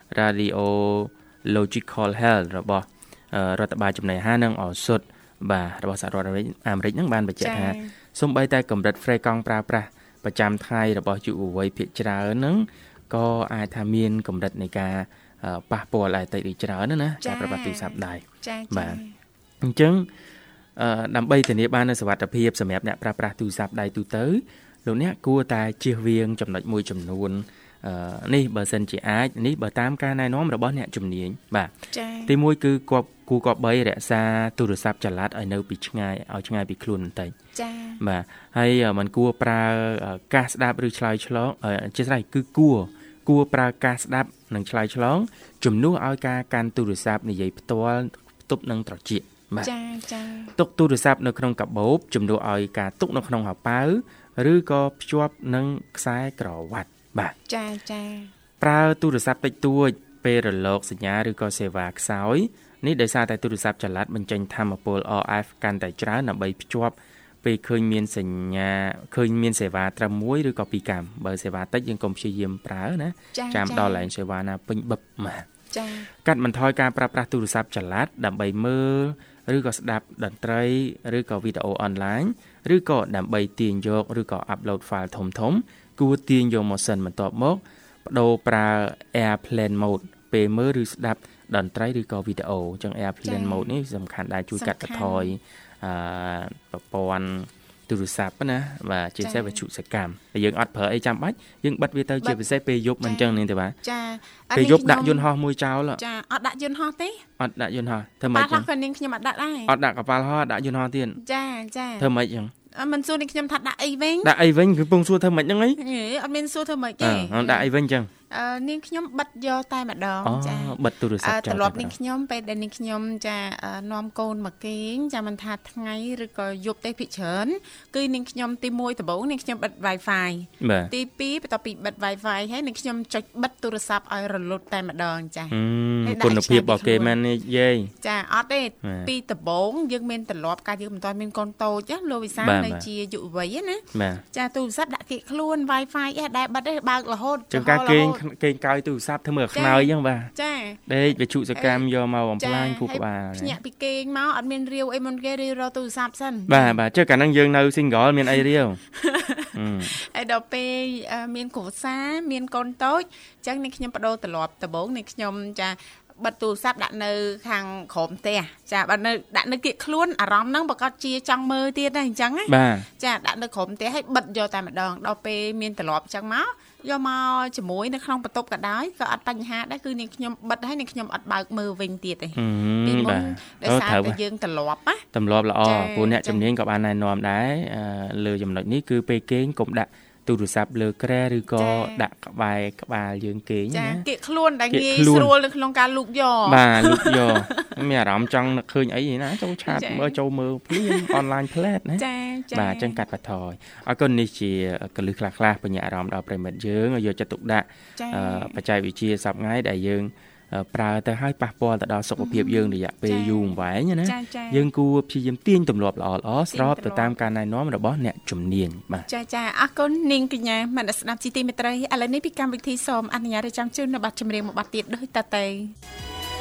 Radiological Health របស់រដ្ឋបាលចំណីអាហារនិងឱសថបាទរបស់សហរដ្ឋអាមេរិកហ្នឹងបានបញ្ជាក់ថាសូម្បីតែកម្រិតហ្វ្រេកង់ប្រើប្រាស់ប្រចាំថ្ងៃរបស់យុវវ័យភាគច្រើនហ្នឹងក៏អាចថាមានកម្រិតនៃការប៉ះពាល់ដែរតិចឬច្រើនណាការប្រើប្រាស់ទូរស័ព្ទដៃបាទអញ្ចឹងដើម្បីធានាបាននូវសុវត្ថិភាពសម្រាប់អ្នកប្រើប្រាស់ទូរស័ព្ទដៃទូទៅលោកអ្នកគួរតែជៀសវាងចំណុចមួយចំនួននេះបើសិនជាអាចនេះបើតាមការណែនាំរបស់អ្នកជំនាញបាទទី1គឺគប្បីរក្សាទូរស័ព្ទចល័តឲ្យនៅពីឆ្ងាយឲ្យឆ្ងាយពីខ្លួនបន្តិចបាទហើយมันគួរប្រើការស្ដាប់ឬឆ្លើយឆ្លងជាស្រេចគឺគួរប្រើការស្ដាប់និងឆ្លើយឆ្លងជំនួសឲ្យការកាន់ទូរស័ព្ទនិយាយផ្ទាល់ផ្ទុកនឹងត្រចៀកបាទទុកទូរស័ព្ទនៅក្នុងកាបូបជំនួសឲ្យការទុកនៅក្នុងហោប៉ៅឬក៏ភ្ជាប់នឹងខ្សែក្រវ៉ាត់បាទប្រើទូរស័ព្ទតិចតួចពេលរលកសញ្ញាឬក៏សេវាខ្សោយនេះដោយសារតែទូរស័ព្ទចល័តបញ្ចេញថាមពល RF កាន់តែច្រើនដើម្បីភ្ជាប់ពេលឃើញមានសញ្ញាឃើញមានសេវាត្រឹម1ឬក៏2កាំបើសេវាតិចយើងកុំព្យាយាមប្រើណាចាំដល់ឡើងសេវាណាពេញបឹបបាទកាត់បន្ថយការប្រើប្រាស់ទូរស័ព្ទចល័តដើម្បីមើលឬក៏ស្ដាប់តន្ត្រីឬក៏វីដេអូអនឡាញឬក៏ដើម្បីទាញយកឬក៏អាប់ឡូត file ធំគួរទាញយកមកសិនបន្ទាប់មកបដូរប្រើ Airplane Mode ពេលមើលឬស្ដាប់តន្ត្រីឬក៏វីដេអូអញ្ចឹង Airplane Mode នេះសំខាន់ដែរជួយកាត់បន្ថយប្រព័ន្ធទូរស័ព្ទណាបាទជាពិសេសវិទ្យុសកម្មយើងអត់ប្រើអីចាំបាច់យើងបិទវាទៅជាពិសេសពេលយប់មិនអញ្ចឹងនេះទេបាទពេលយប់ដាក់យន្តហោះមួយចោលចាអត់ដាក់យន្តហោះទេអត់ដាក់យន្តហោះធ្វើម៉េចចឹងក៏នាងខ្ញុំអត់ដាក់ដែរអត់ដាក់កប៉ាល់ហោះដាក់យន្តហោះទៀតចាធ្វើម៉េចចឹងមិនសួរនាងខ្ញុំថាដាក់អីវិញគឺពងសួរធ្វើម៉េចហ្នឹងហីអត់មានសួរធ្វើម៉េចទេដាក់អីវិញចឹងនាងខ្ញុំបិទយកតែម្ដងចាបិទទូរស័ព្ទចោលត្រឡប់នាងខ្ញុំពេលដែលនាងខ្ញុំចានាំកូនមកគេងចាមិនថាថ្ងៃឬក៏យប់ទេភិកច្រើនគឺនាងខ្ញុំទី1ដំបូងនាងខ្ញុំបិទ Wi-Fi ទី2បន្ទាប់ពីបិទ Wi-Fi ហើយនាងខ្ញុំចុចបិទទូរស័ព្ទឲ្យរលត់តែម្ដងចាគុណភាពរបស់គេមែននេះយាយចាអត់ទេពីដំបូងយើងមានទម្លាប់ការយើងមិនទាន់មានកូនតូចណាលោកវិសាលនៅជាយុវវ័យណាចាទូរស័ព្ទដាក់គៀកខ្លួន Wi-Fi ដែលបិទទេបើករហូតចង្ការគេងកោយទូរស័ព្ទធ្វើមើលខ្នើយចឹងបាទចាដេកវិទ្យុសកម្មយកមកបំផ្លាញគូក្បាលភ្ញាក់ពីគេងមកអត់មានរាវអីមុនគេរាវរកទូរស័ព្ទសិនបាទចុះកាលហ្នឹងយើងនៅ single មានអីរាវហើយដល់ពេលមានគ្រួសារមានកូនតូចអញ្ចឹងនាងខ្ញុំបដូរទម្លាប់ដំបូងនាងខ្ញុំចាបិទទូរស័ព្ទដាក់នៅខាងក្រោមផ្ទះចាបើនៅដាក់នៅគៀកខ្លួនអារម្មណ៍ហ្នឹងប្រកាសជាចង់មើលទៀតដែរអញ្ចឹងណាចាដាក់នៅក្រោមផ្ទះហើយបិទយកតែម្ដងដល់ពេលមានទម្លាប់អញ្ចឹងមកយកមកជាមួយនៅក្នុងបន្ទប់ក៏ដោយក៏អត់បញ្ហាដែរគឺនាងខ្ញុំបិទហើយនាងខ្ញុំអត់បើកមើលវិញទៀតទេពីមុនដោយសារតែយើងទម្លាប់ណាទម្លាប់ល្អព្រោះអ្នកជំនាញក៏បានណែនាំដែរលើចំណុចនេះគឺពេលគេងកុំដាក់ទូរស័ព្ទលើគ្រែឬក៏ដាក់ក្បែរក្បាលយើងគេងណាគៀកខ្លួនដែលងាយស្រួលនៅក្នុងការលូកយកបាទលូកយកមានអារម្មណ៍ចង់នឹកឃើញអីណាចូលឆាតមើលចូលមើលភ្លាមអនឡាញផ្លែតណាបាទអញ្ចឹងកាត់បន្ថយអរគុណនេះជាកលឹះខ្លះៗបញ្ញាអារម្មណ៍ដល់ប្រិមិត្តយើងឲ្យយកចិត្តទុកដាក់បច្ចេកវិទ្យាសប្តាហ៍ថ្ងៃដែលយើងប្រើទៅឲ្យប៉ះពាល់ទៅដល់សុខភាពយើងរយៈពេលយូរអង្វែងណាយើងគួរព្យាយាមទាញទម្លាប់ល្អស្របទៅតាមការណែនាំរបស់អ្នកជំនាញបាទចាអរគុណនាងកញ្ញាមនស្ដាប់ជីទីមេត្រីឥឡូវនេះពីកម្មវិធីសូមអនុញ្ញាតឲ្យចាំជូននៅបទចម្រៀងមួយបទទៀតដូចតទៅ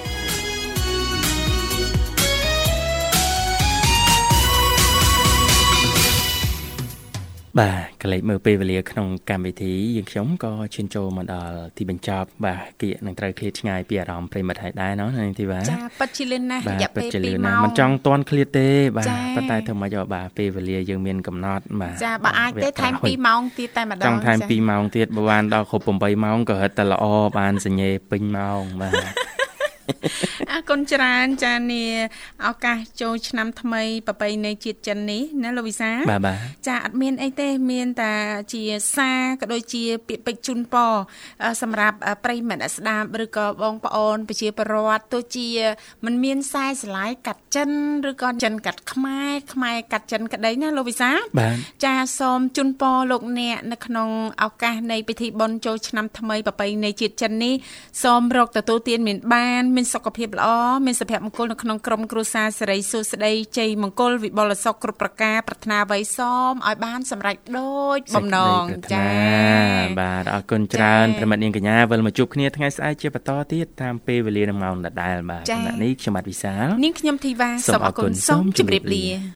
បាទកលេចមើលពេលវេលាក្នុងកម្មវិធីយើងខ្ញុំក៏ឈានចូលមកដល់ទីបញ្ចប់បាទគៀកនឹងត្រូវឃ្លាតឆ្ងាយពីអារម្មណ៍ប្រិមិត្តហើយដែរនាងធីវ៉ាចាពិតជាលឿនណាស់រយៈពេល2ម៉ោងមិនចង់ទាន់ឃ្លាតទេបាទប៉ុន្តែធ្វើម៉េចបាទពេលវេលាយើងមានកំណត់បាទចាបើអាចទេថែម2ម៉ោងទៀតតែម្ដងចង់ថែម2ម៉ោងទៀតបើបានដល់គ្រប់8ម៉ោងក៏រឹតតែល្អបានសញ្ញេពេញម៉ោងបាទអរគុណច្រើនចានាឱកាសចូលឆ្នាំថ្មីប្រពៃណីជាតិចិននេះណាលោកវិសាចាអត់មានអីទេមានតែជាសារក៏ដូចជាពាក្យពេចន៍ជូនពរសម្រាប់ប្រិយមិត្តស្ដាប់ឬក៏បងប្អូនប្រជាពលរដ្ឋទោះជាមិនមានខ្សែស្រឡាយកាត់ចិនឬក៏ចិនកាត់ខ្មែរកាត់ចិនក្តីណាលោកវិសាចាសូមជូនពរលោកអ្នកនៅក្នុងឱកាសនៃពិធីបុណ្យចូលឆ្នាំថ្មីប្រពៃណីជាតិចិននេះសូមរកទទួលទានមានសុខភាពល្អមានសុភមង្គលនៅក្នុងក្រុមគ្រួសារសិរីសួស្តីជ័យមង្គលវិបុលសុខគ្រប់ប្រការប្រាថ្នាអ្វីសូមឲ្យបានសម្រេចដូចបំណងចាបាទអរគុណច្រើនប្រិមិត្តនាងកញ្ញាវិលមកជួបគ្នាថ្ងៃស្អែកជាបន្តទៀតតាមពេលវេលាម៉ោងដដែលបាទនេះខ្ញុំបាទវិសាលនាងខ្ញុំធីវ៉ាសូមអរគុណសូមជម្រាបលា